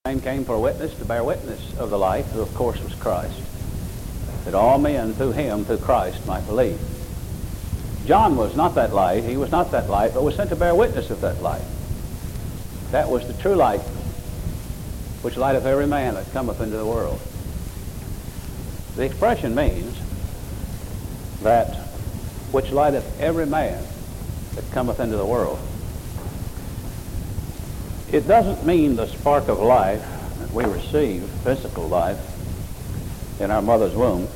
came for a witness to bear witness of the light, who of course was Christ, that all men through him, through Christ, might believe. John was not that light, he was not that light, but was sent to bear witness of that light. That was the true light, which lighteth every man that cometh into the world. The expression means that which lighteth every man that cometh into the world. It doesn't mean the spark of life that we receive, physical life, in our mother's womb.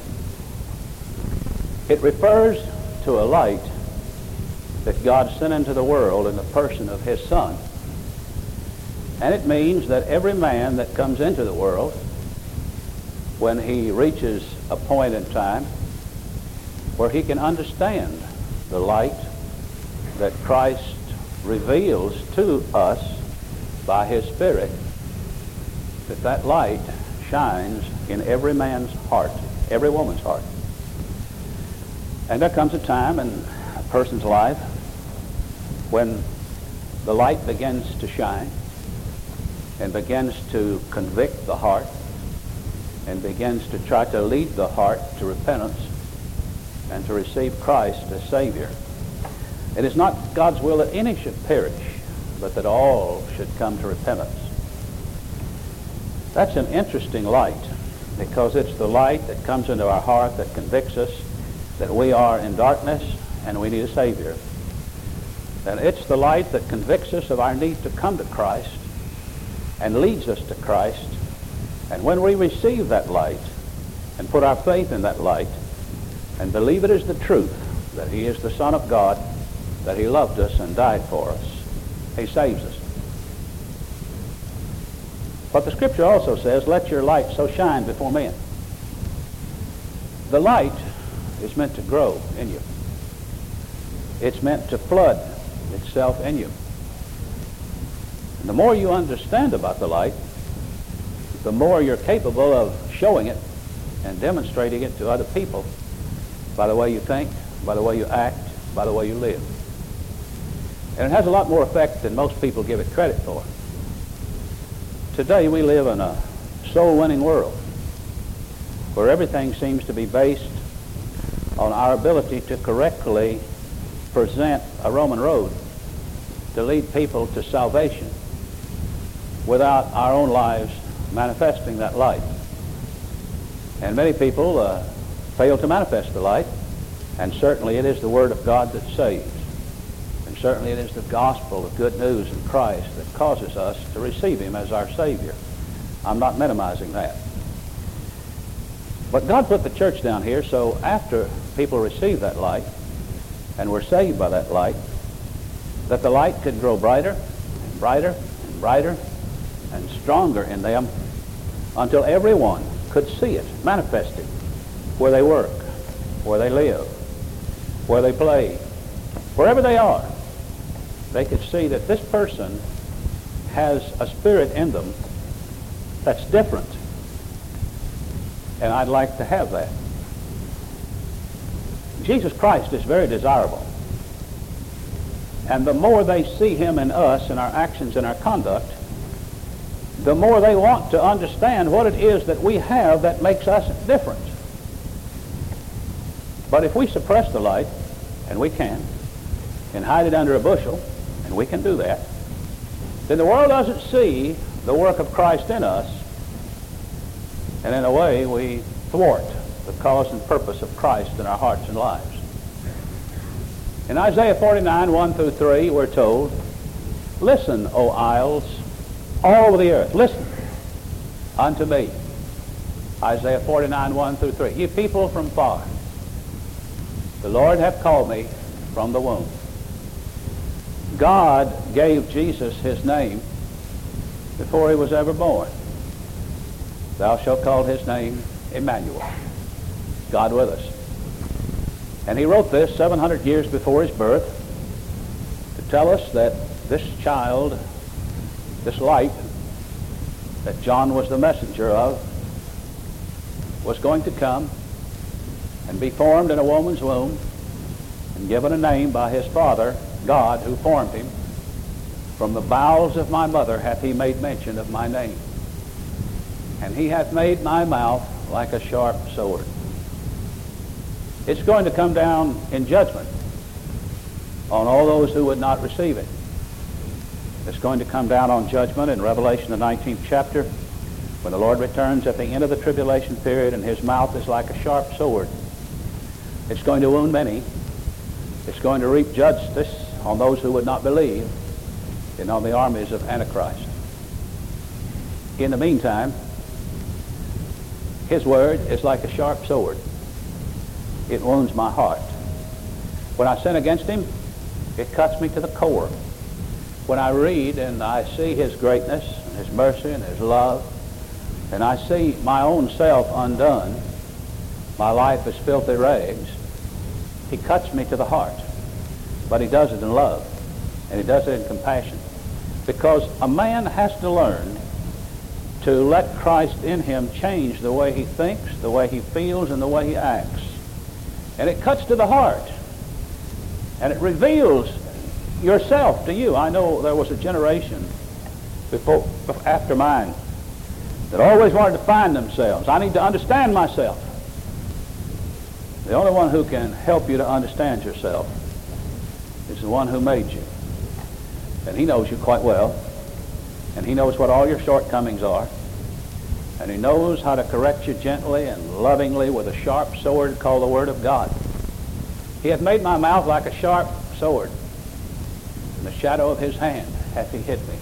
It refers to a light that God sent into the world in the person of his Son. And it means that every man that comes into the world, when he reaches a point in time where he can understand the light that Christ reveals to us by his Spirit, that light shines in every man's heart, every woman's heart. And there comes a time in a person's life when the light begins to shine and begins to convict the heart and begins to try to lead the heart to repentance and to receive Christ as Savior. It is not God's will that any should perish, but that all should come to repentance. That's an interesting light, because it's the light that comes into our heart that convicts us that we are in darkness and we need a Savior. And it's the light that convicts us of our need to come to Christ and leads us to Christ. And when we receive that light and put our faith in that light and believe it is the truth, that he is the Son of God, that he loved us and died for us, he saves us. But the Scripture also says, let your light so shine before men. The light is meant to grow in you. It's meant to flood itself in you. And the more you understand about the light, the more you're capable of showing it and demonstrating it to other people by the way you think, by the way you act, by the way you live. And it has a lot more effect than most people give it credit for. Today we live in a soul-winning world where everything seems to be based on our ability to correctly present a Roman road to lead people to salvation without our own lives manifesting that light. And many people fail to manifest the light, and certainly it is the Word of God that saves. And certainly it is the gospel of good news in Christ that causes us to receive him as our Savior. I'm not minimizing that. But God put the church down here so after people receive that light and were saved by that light, that the light could grow brighter and brighter and brighter and stronger in them until everyone could see it manifested where they work, where they live, where they play, wherever they are. They could see that this person has a spirit in them that's different. And I'd like to have that. Jesus Christ is very desirable. And the more they see him in us, in our actions, in our conduct, the more they want to understand what it is that we have that makes us different. But if we suppress the light, and we can, and hide it under a bushel, and we can do that, then the world doesn't see the work of Christ in us, and in a way we thwart the cause and purpose of Christ in our hearts and lives. In Isaiah 49, 1 through 3, we're told, listen, O isles, all over the earth, listen unto me. Isaiah 49, 1 through 3. Ye people from far, the Lord hath called me from the womb. God gave Jesus his name before he was ever born. Thou shalt call his name Emmanuel, God with us. And he wrote this 700 years before his birth to tell us that this child, this light that John was the messenger of, was going to come and be formed in a woman's womb and given a name by his Father, God, who formed him. From the bowels of my mother hath he made mention of my name. and he hath made my mouth like a sharp sword. It's going to come down in judgment on all those who would not receive it. It's going to come down on judgment in Revelation, the 19th chapter, when the Lord returns at the end of the tribulation period, and his mouth is like a sharp sword. It's going to wound many. It's going to reap justice on those who would not believe and on the armies of Antichrist. In the meantime, his word is like a sharp sword. It wounds my heart. When I sin against him, it cuts me to the core. When I read and I see his greatness and his mercy and his love, and I see my own self undone, my life is filthy rags, he cuts me to the heart. But he does it in love, and he does it in compassion. Because a man has to learn to let Christ in him change the way he thinks, the way he feels, and the way he acts. And it cuts to the heart. And it reveals yourself to you. I know there was a generation after mine that always wanted to find themselves. I need to understand myself. The only one who can help you to understand yourself is the one who made you. And he knows you quite well. And he knows what all your shortcomings are. And he knows how to correct you gently and lovingly with a sharp sword called the Word of God. He hath made my mouth like a sharp sword. In the shadow of his hand hath he hid me.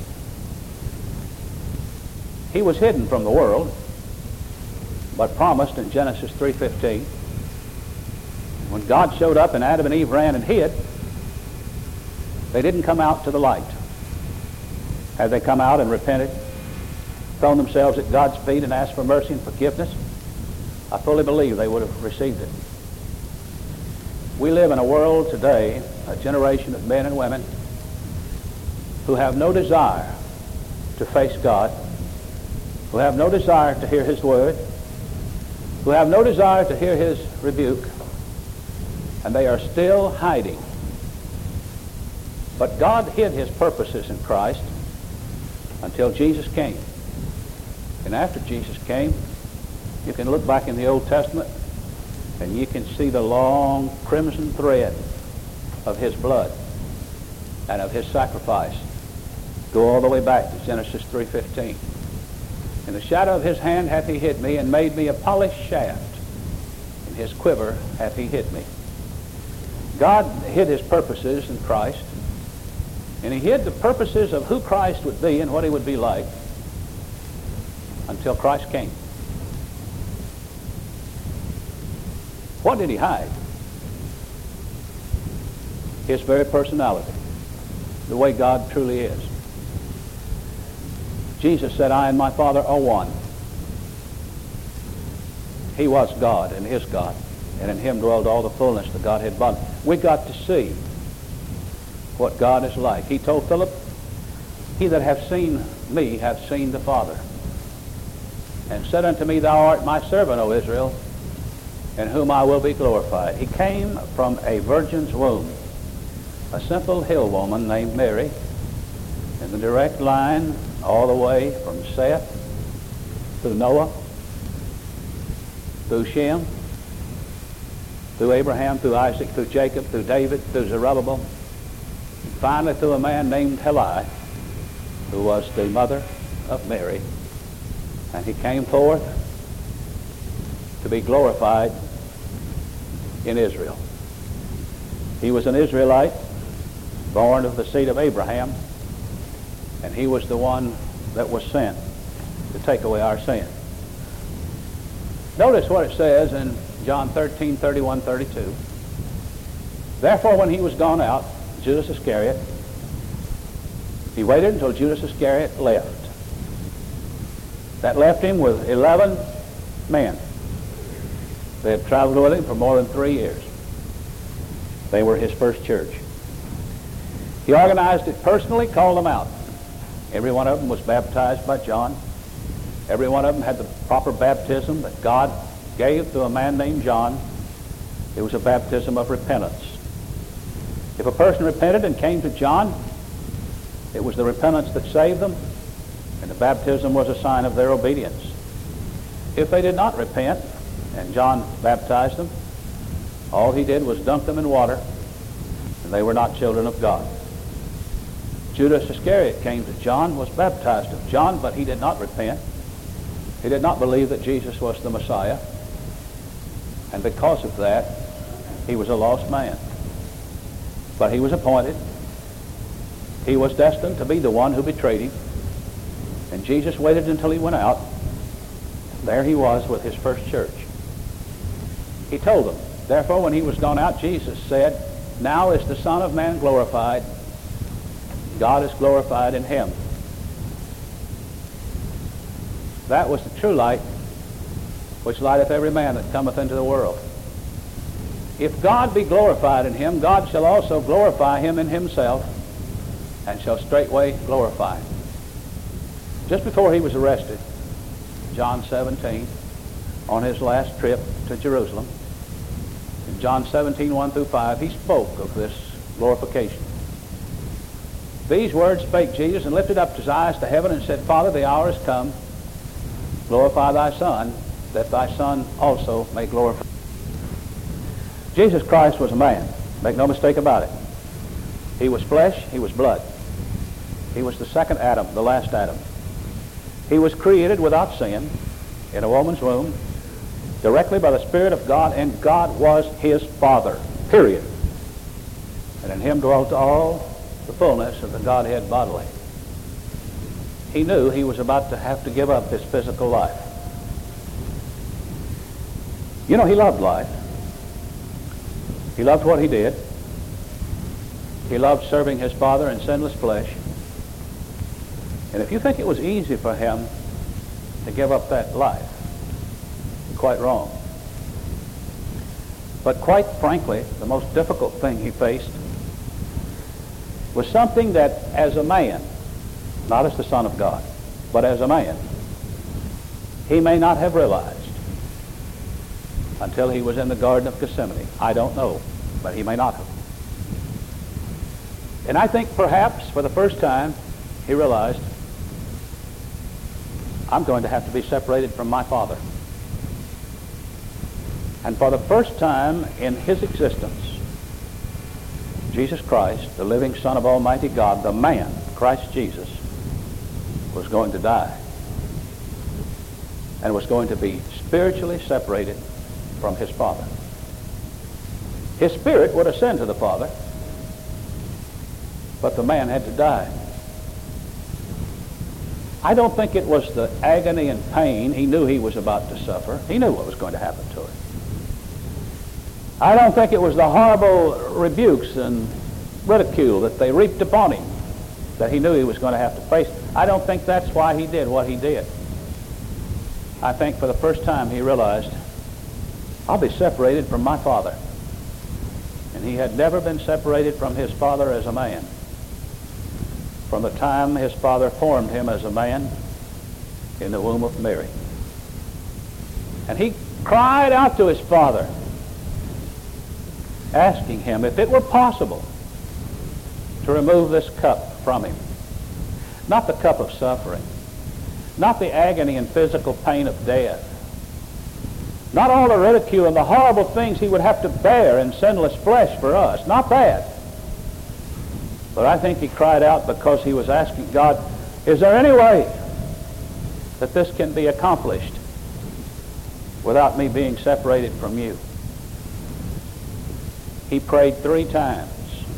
He was hidden from the world, but promised in Genesis 3:15. When God showed up and Adam and Eve ran and hid, they didn't come out to the light. Had they come out and repented, thrown themselves at God's feet and asked for mercy and forgiveness, I fully believe they would have received it. We live in a world today, a generation of men and women who have no desire to face God, who have no desire to hear his word, who have no desire to hear his rebuke, and they are still hiding. But God hid his purposes in Christ until Jesus came. And after Jesus came, you can look back in the Old Testament and you can see the long crimson thread of his blood and of his sacrifice go all the way back to Genesis 3:15. In the shadow of his hand hath he hid me, and made me a polished shaft. In his quiver hath he hid me. God hid his purposes in Christ, and he hid the purposes of who Christ would be and what he would be like until Christ came. What did he hide? His very personality, the way God truly is. Jesus said, I and my Father are one. He was God and is God, and in him dwelled all the fullness of the Godhead bodily. We got to see what God is like. He told Philip, he that hath seen me hath seen the Father. And said unto me, thou art my servant, O Israel, in whom I will be glorified. He came from a virgin's womb, a simple hill woman named Mary, in the direct line all the way from Seth through Noah, through Shem, through Abraham, through Isaac, through Jacob, through David, through Zerubbabel, and finally through a man named Heli, who was the mother of Mary. And he came forth to be glorified in Israel. He was an Israelite, born of the seed of Abraham, and he was the one that was sent to take away our sin. Notice what it says in John 13:31-32. Therefore, when he was gone out, Judas Iscariot, he waited until Judas Iscariot left. That left him with 11 men. They had traveled with him for more than 3 years. They were his first church. He organized it personally, called them out. Every one of them was baptized by John. Every one of them had the proper baptism that God gave to a man named John. It was a baptism of repentance. If a person repented and came to John, it was the repentance that saved them, and the baptism was a sign of their obedience. If they did not repent, and John baptized them, all he did was dunk them in water, and they were not children of God. Judas Iscariot came to John, was baptized of John, but he did not repent. He did not believe that Jesus was the Messiah, and because of that, he was a lost man. But he was appointed. He was destined to be the one who betrayed him, and Jesus waited until he went out. There he was with his first church. He told them, therefore, when he was gone out, Jesus said, now is the Son of Man glorified. God is glorified in him. That was the true light, which lighteth every man that cometh into the world. If God be glorified in him, God shall also glorify him in himself, and shall straightway glorify him. Just before he was arrested, John 17, on his last trip to Jerusalem, in John 17, 1 through 5, he spoke of this glorification. These words spake Jesus, and lifted up his eyes to heaven, and said, Father, the hour is come. Glorify thy Son, that thy Son also may glorify. Jesus Christ was a man. Make no mistake about it. He was flesh, he was blood. He was the second Adam, the last Adam. He was created without sin in a woman's womb, directly by the Spirit of God, and God was his Father, period. And in him dwelt all the fullness of the Godhead bodily. He knew he was about to have to give up his physical life. You know, he loved life. He loved what he did. He loved serving his Father in sinless flesh. And if you think it was easy for him to give up that life, you're quite wrong. But quite frankly, the most difficult thing he faced was something that, as a man, not as the Son of God, but as a man, he may not have realized until he was in the Garden of Gethsemane. I don't know, but he may not have. And I think perhaps for the first time he realized, I'm going to have to be separated from my Father. And for the first time in his existence, Jesus Christ, the living Son of Almighty God, the man, Christ Jesus, was going to die and was going to be spiritually separated from his Father. His spirit would ascend to the Father, but the man had to die. I don't think it was the agony and pain he knew he was about to suffer. He knew what was going to happen to him. I don't think it was the horrible rebukes and ridicule that they reaped upon him that he knew he was going to have to face. I don't think that's why he did what he did. I think for the first time he realized, I'll be separated from my Father. And he had never been separated from his Father as a man. From the time his Father formed him as a man in the womb of Mary. And he cried out to his Father, asking him if it were possible to remove this cup from him. Not the cup of suffering, not the agony and physical pain of death, not all the ridicule and the horrible things he would have to bear in sinless flesh for us, not that. But I think he cried out because he was asking God, is there any way that this can be accomplished without me being separated from you? He prayed 3 times.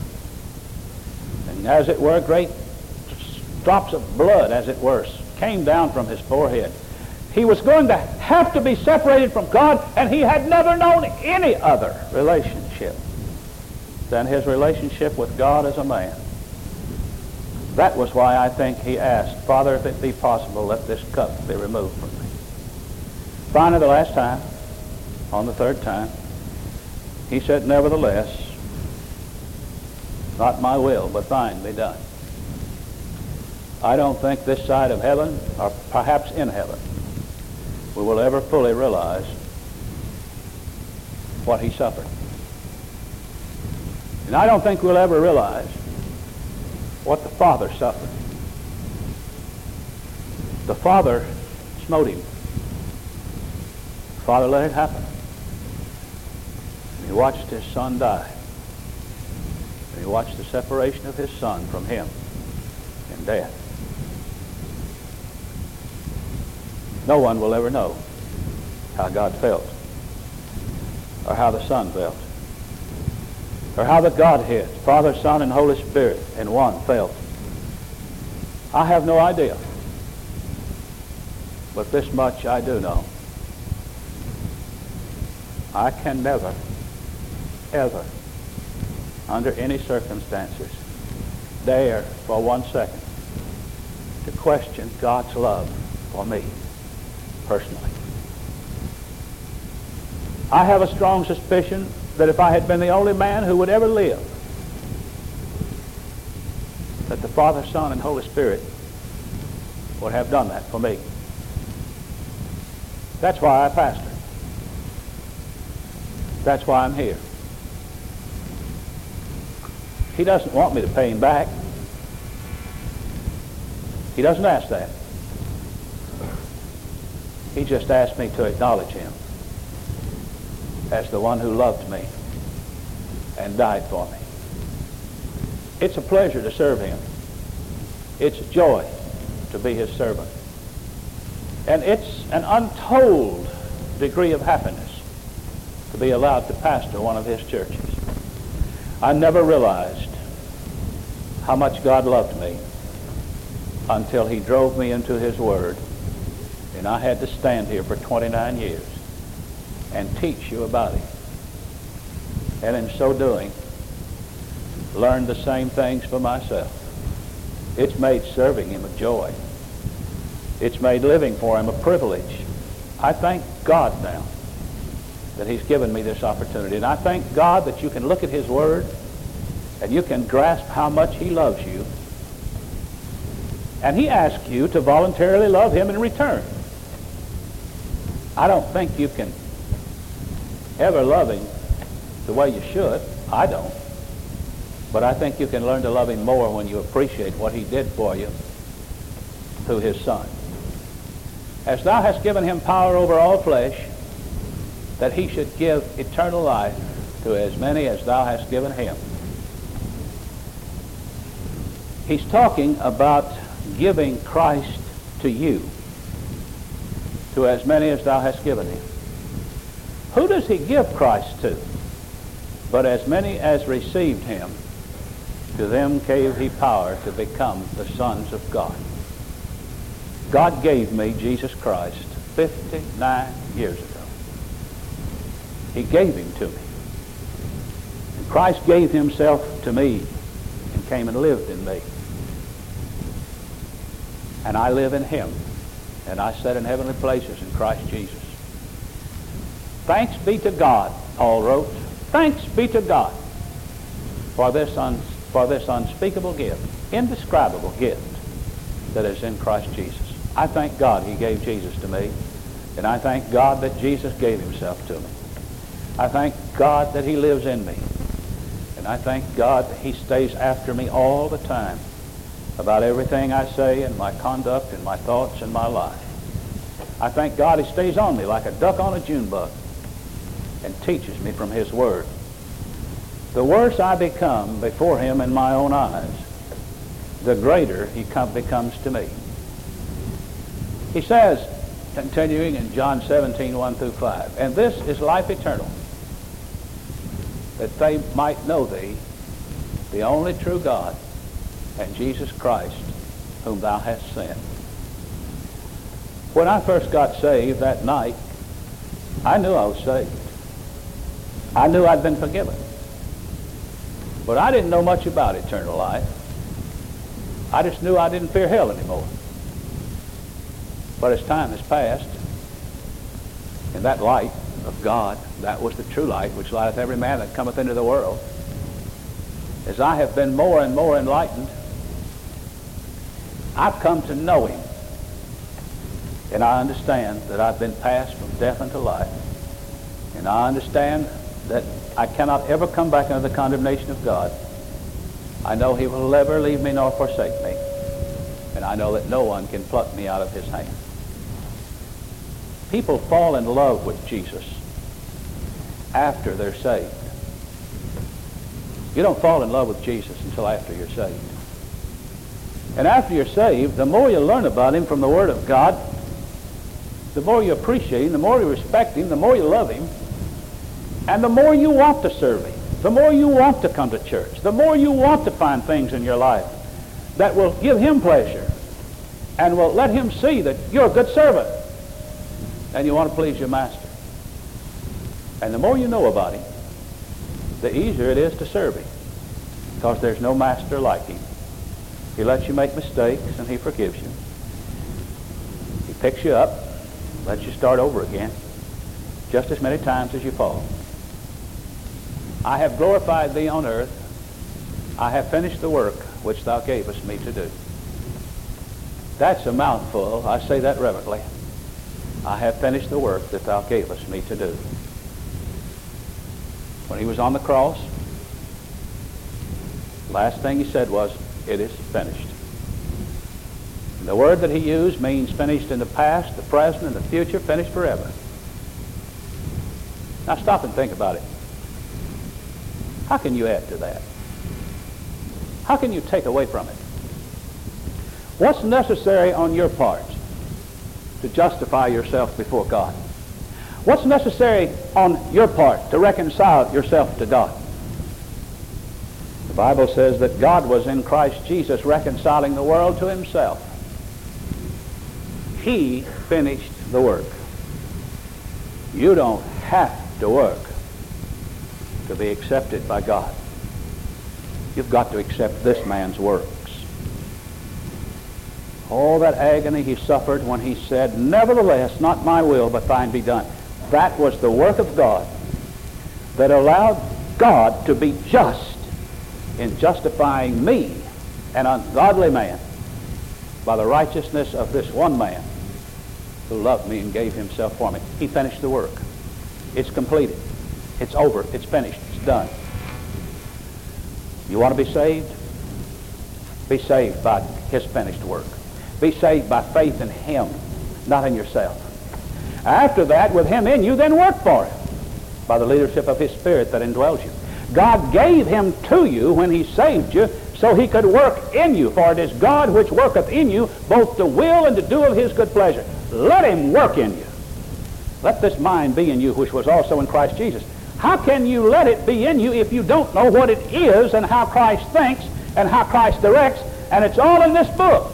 And as it were, great drops of blood, as it were, came down from his forehead. He was going to have to be separated from God, and he had never known any other relationship than his relationship with God as a man. That was why I think he asked, Father, if it be possible, let this cup be removed from me. Finally, the last time, on the 3rd time, he said, nevertheless, not my will, but thine be done. I don't think this side of heaven, or perhaps in heaven, we will ever fully realize what he suffered. And I don't think we'll ever realize what the Father suffered. The Father smote him. Father let it happen. And he watched his son die. And he watched the separation of his son from him in death. No one will ever know how God felt, or how the Son felt, or how the Godhead, Father, Son, and Holy Spirit in one felt. I have no idea. But this much I do know. I can never, ever, under any circumstances, dare for 1 second to question God's love for me personally. I have a strong suspicion that if I had been the only man who would ever live, that the Father, Son, and Holy Spirit would have done that for me. That's why I pastor. That's why I'm here. He doesn't want me to pay him back. He doesn't ask that. He just asked me to acknowledge him as the one who loved me and died for me. It's a pleasure to serve him. It's a joy to be his servant. And it's an untold degree of happiness to be allowed to pastor one of his churches. I never realized how much God loved me until he drove me into his word, and I had to stand here for 29 years and teach you about him. And in so doing, learned the same things for myself. It's made serving him a joy. It's made living for him a privilege. I thank God now that he's given me this opportunity. And I thank God that you can look at his word and you can grasp how much he loves you. And he asks you to voluntarily love him in return. I don't think you can ever love him the way you should. I don't. But I think you can learn to love him more when you appreciate what he did for you through his Son. As thou hast given him power over all flesh, that he should give eternal life to as many as thou hast given him. He's talking about giving Christ to you, to as many as thou hast given him. Who does he give Christ to? But as many as received him, to them gave he power to become the sons of God. God gave me Jesus Christ 59 years ago. He gave him to me. And Christ gave himself to me and came and lived in me. And I live in him. And I sit in heavenly places in Christ Jesus. Thanks be to God, Paul wrote. Thanks be to God for this unspeakable gift, indescribable gift that is in Christ Jesus. I thank God he gave Jesus to me, and I thank God that Jesus gave himself to me. I thank God that he lives in me, and I thank God that he stays after me all the time about everything I say and my conduct and my thoughts and my life. I thank God he stays on me like a duck on a June bug and teaches me from his word. The worse I become before him in my own eyes, the greater he becomes to me. He says, continuing in John 17, 1 through 5, and this is life eternal, that they might know thee, the only true God, and Jesus Christ, whom thou hast sent. When I first got saved that night, I knew I was saved. I knew I'd been forgiven. But I didn't know much about eternal life. I just knew I didn't fear hell anymore. But as time has passed, and that light of God, that was the true light, which lighteth every man that cometh into the world, as I have been more and more enlightened, I've come to know him. And I understand that I've been passed from death unto life. And I understand that I cannot ever come back into the condemnation of God. I know he will never leave me nor forsake me. And I know that no one can pluck me out of his hand. People fall in love with Jesus after they're saved. You don't fall in love with Jesus until after you're saved. And after you're saved, the more you learn about him from the Word of God, the more you appreciate him, the more you respect him, the more you love him, and the more you want to serve him, the more you want to come to church, the more you want to find things in your life that will give him pleasure and will let him see that you're a good servant and you want to please your master. And the more you know about him, the easier it is to serve him, because there's no master like him. He lets you make mistakes and he forgives you. He picks you up, lets you start over again, just as many times as you fall. I have glorified thee on earth. I have finished the work which thou gavest me to do. That's a mouthful. I say that reverently. I have finished the work that thou gavest me to do. When he was on the cross, the last thing he said was, it is finished. And the word that he used means finished in the past, the present, and the future, finished forever. Now stop and think about it. How can you add to that? How can you take away from it? What's necessary on your part to justify yourself before God? What's necessary on your part to reconcile yourself to God? The Bible says that God was in Christ Jesus reconciling the world to himself. He finished the work. You don't have to work to be accepted by God. You've got to accept this man's works. All that agony he suffered when he said, nevertheless, not my will, but thine be done. That was the work of God that allowed God to be just in justifying me, an ungodly man, by the righteousness of this one man who loved me and gave himself for me. He finished the work. It's completed. It's over. It's finished. It's done. You want to be saved? Be saved by his finished work. Be saved by faith in him, not in yourself. After that, with him in you, then work for him by the leadership of his Spirit that indwells you. God gave him to you when he saved you so he could work in you. For it is God which worketh in you both to will and to do of his good pleasure. Let him work in you. Let this mind be in you which was also in Christ Jesus. How can you let it be in you if you don't know what it is and how Christ thinks and how Christ directs? And it's all in this book.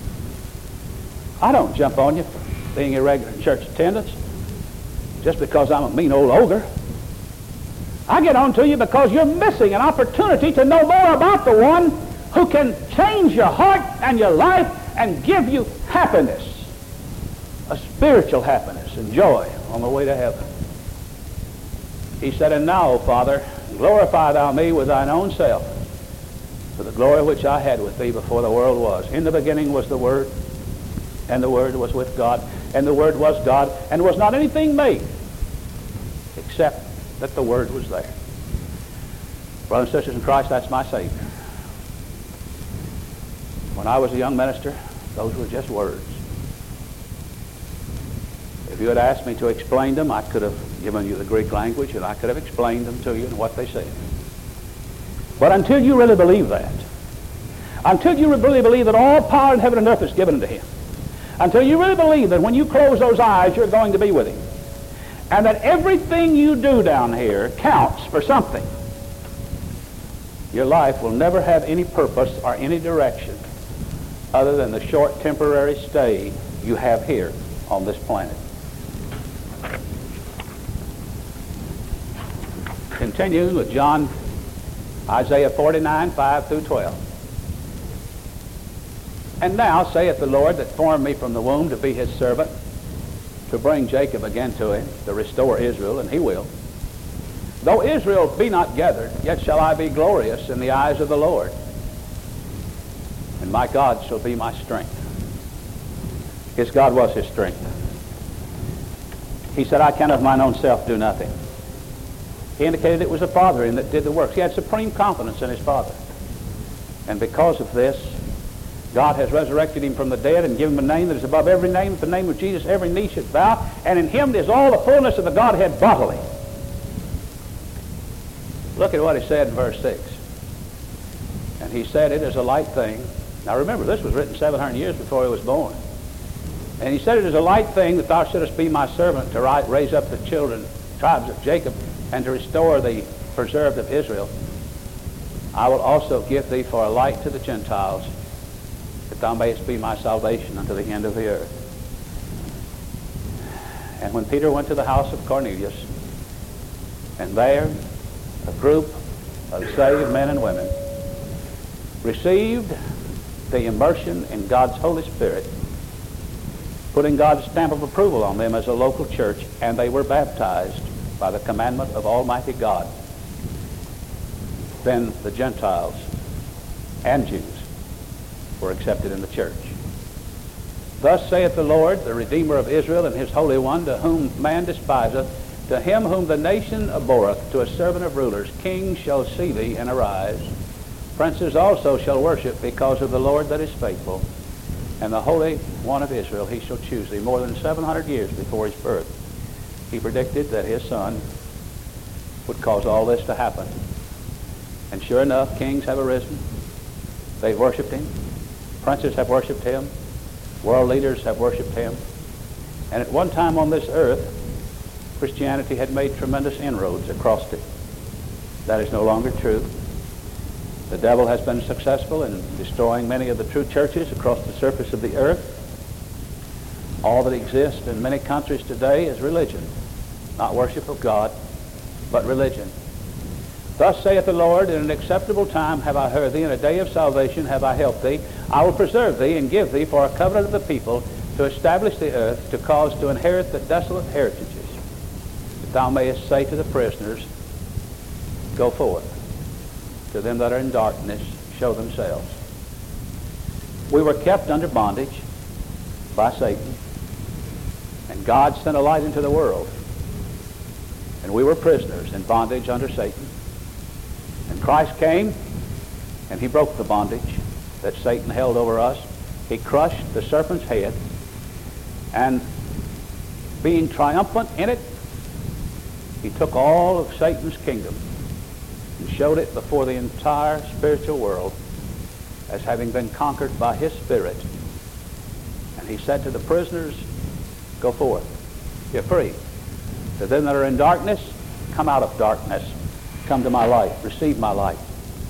I don't jump on you for being irregular in church attendance just because I'm a mean old ogre. I get on to you because you're missing an opportunity to know more about the one who can change your heart and your life and give you happiness, a spiritual happiness and joy on the way to heaven. He said, and now, O Father, glorify thou me with thine own self, for the glory which I had with thee before the world was. In the beginning was the Word, and the Word was with God, and the Word was God, and was not anything made except that the Word was there. Brothers and sisters in Christ, that's my Savior. When I was a young minister, those were just words. If you had asked me to explain them, I could have given you the Greek language, and I could have explained them to you and what they said. But until you really believe that, until you really believe that all power in heaven and earth is given unto him, until you really believe that when you close those eyes, you're going to be with him, and that everything you do down here counts for something, your life will never have any purpose or any direction other than the short temporary stay you have here on this planet. Continuing with Isaiah 49, 5 through 12. And now saith the Lord that formed me from the womb to be his servant, to bring Jacob again to him, to restore Israel, and he will. Though Israel be not gathered, yet shall I be glorious in the eyes of the Lord, and my God shall be my strength. His God was his strength. He said, I can of mine own self do nothing. He indicated it was the Father in that did the works. He had supreme confidence in his Father. And because of this, God has resurrected him from the dead and given him a name that is above every name. At the name of Jesus, every knee should bow, and in him is all the fullness of the Godhead bodily. Look at what he said in verse 6. And he said, it is a light thing. Now remember, this was written 700 years before he was born. And he said, it is a light thing that thou shouldest be my servant to raise up the tribes of Jacob, and to restore the preserved of Israel. I will also give thee for a light to the Gentiles, that thou mayest be my salvation unto the end of the earth. And when Peter went to the house of Cornelius, and there a group of saved men and women received the immersion in God's Holy Spirit, putting God's stamp of approval on them as a local church, and they were baptized by the commandment of Almighty God, then the Gentiles and Jews were accepted in the church. Thus saith the Lord, the Redeemer of Israel, and his Holy One, to whom man despiseth, to him whom the nation abhorreth, to a servant of rulers, kings shall see thee and arise. Princes also shall worship, because of the Lord that is faithful, and the Holy One of Israel he shall choose thee. More than 700 years before his birth, he predicted that his son would cause all this to happen. And sure enough, kings have arisen. They've worshipped him. Princes have worshipped him. World leaders have worshipped him. And at one time on this earth, Christianity had made tremendous inroads across it. That is no longer true. The devil has been successful in destroying many of the true churches across the surface of the earth. All that exists in many countries today is religion, not worship of God, but religion. Thus saith the Lord, in an acceptable time have I heard thee, in a day of salvation have I helped thee. I will preserve thee and give thee for a covenant of the people, to establish the earth, to cause to inherit the desolate heritages, that thou mayest say to the prisoners, go forth. To them that are in darkness, show themselves. We were kept under bondage by Satan, and God sent a light into the world, and we were prisoners in bondage under Satan. And Christ came, and he broke the bondage that Satan held over us. He crushed the serpent's head, and being triumphant in it, he took all of Satan's kingdom and showed it before the entire spiritual world as having been conquered by his Spirit. And he said to the prisoners, go forth, you're free. To them that are in darkness, come out of darkness, come to my light, receive my light.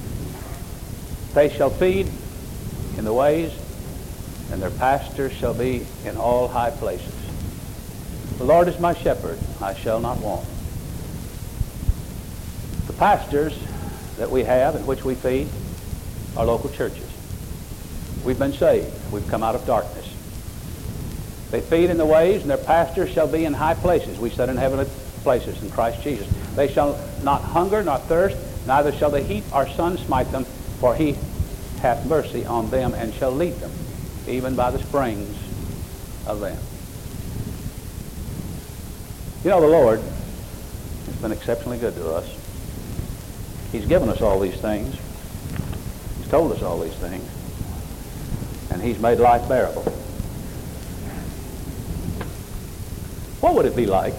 They shall feed in the ways, and their pastures shall be in all high places. The Lord is my shepherd, I shall not want. The pastures that we have in which we feed are local churches. We've been saved. We've come out of darkness. They feed in the ways, and their pastures shall be in high places. We sit in heavenly places in Christ Jesus. They shall not hunger nor thirst, neither shall the heat or sun smite them, for he hath mercy on them and shall lead them, even by the springs of them. You know, the Lord has been exceptionally good to us. He's given us all these things. He's told us all these things. And he's made life bearable. What would it be like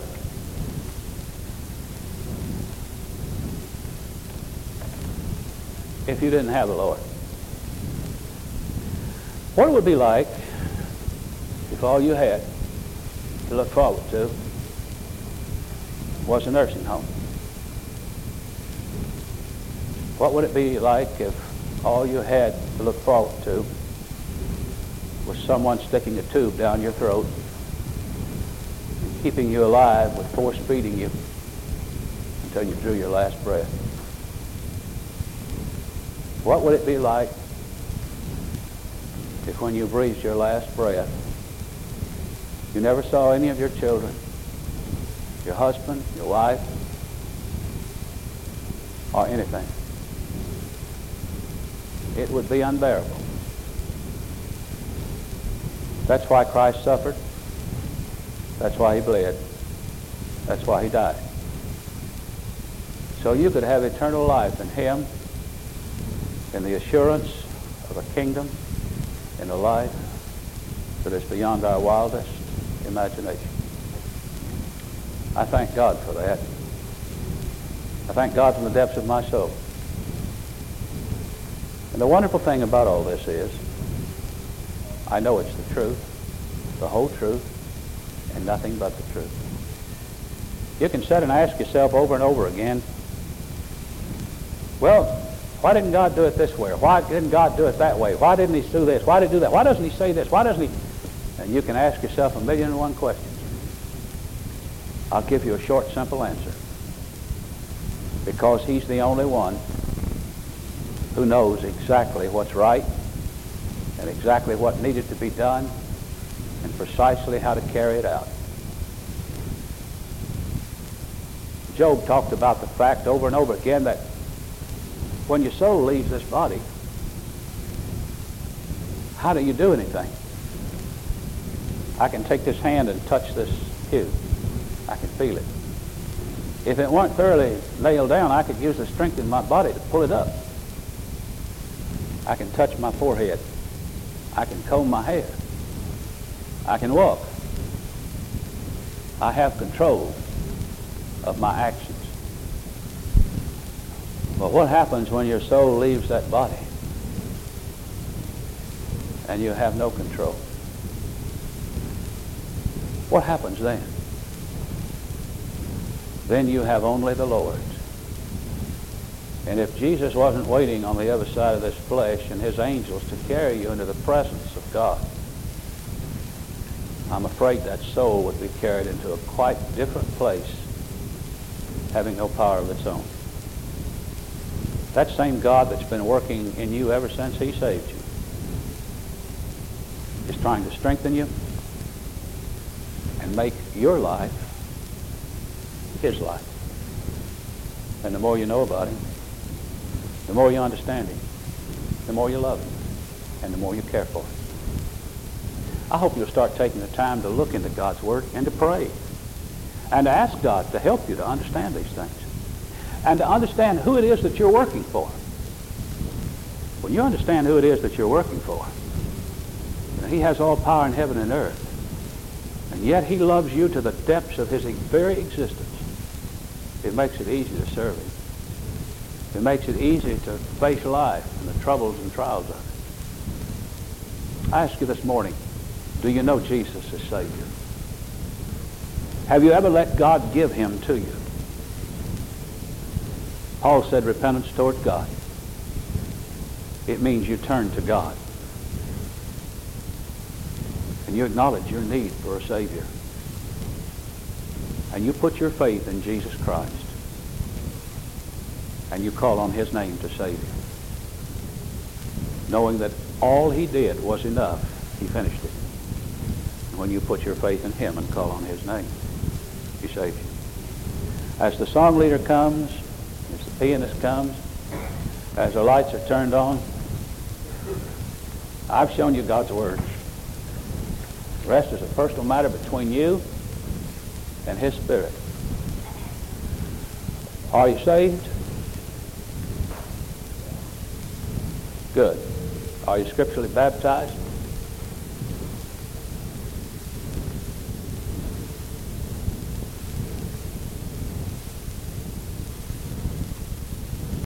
if you didn't have the Lord? What would it be like if all you had to look forward to was a nursing home? What would it be like if all you had to look forward to was someone sticking a tube down your throat, keeping you alive with force feeding you until you drew your last breath? What would it be like if when you breathed your last breath, you never saw any of your children, your husband, your wife, or anything? It would be unbearable. That's why Christ suffered. That's why he bled. That's why he died. So you could have eternal life in him, in the assurance of a kingdom in a life that is beyond our wildest imagination. I thank God for that. I thank God from the depths of my soul. And the wonderful thing about all this is, I know it's the truth, the whole truth, and nothing but the truth. You can sit and ask yourself over and over again, well, why didn't God do it this way? Or why didn't God do it that way? Why didn't he do this? Why did he do that? Why doesn't he say this? Why doesn't he? And you can ask yourself 1,000,001 questions. I'll give you a short, simple answer. Because he's the only one who knows exactly what's right and exactly what needed to be done and precisely how to carry it out. Job talked about the fact over and over again that when your soul leaves this body, how do you do anything? I can take this hand and touch this pew. I can feel it. If it weren't thoroughly nailed down, I could use the strength in my body to pull it up. I can touch my forehead. I can comb my hair. I can walk. I have control of my actions. But what happens when your soul leaves that body and you have no control? What happens then? Then you have only the Lord. And if Jesus wasn't waiting on the other side of this flesh and his angels to carry you into the presence of God, I'm afraid that soul would be carried into a quite different place, having no power of its own. That same God that's been working in you ever since he saved you is trying to strengthen you and make your life his life. And the more you know about him, the more you understand him, the more you love him, and the more you care for him. I hope you'll start taking the time to look into God's Word and to pray and to ask God to help you to understand these things and to understand who it is that you're working for. When you understand who it is that you're working for, he has all power in heaven and earth, and yet he loves you to the depths of his very existence. It makes it easy to serve him. It makes it easy to face life and the troubles and trials of it. I ask you this morning, do you know Jesus as Savior? Have you ever let God give him to you? Paul said repentance toward God. It means you turn to God and you acknowledge your need for a Savior. And you put your faith in Jesus Christ. And you call on his name to save you. Knowing that all he did was enough, he finished it. And when you put your faith in him and call on his name, he saves you. As the song leader comes, as the pianist comes, as the lights are turned on, I've shown you God's Word. The rest is a personal matter between you and his Spirit. Are you saved? Good. Are you scripturally baptized?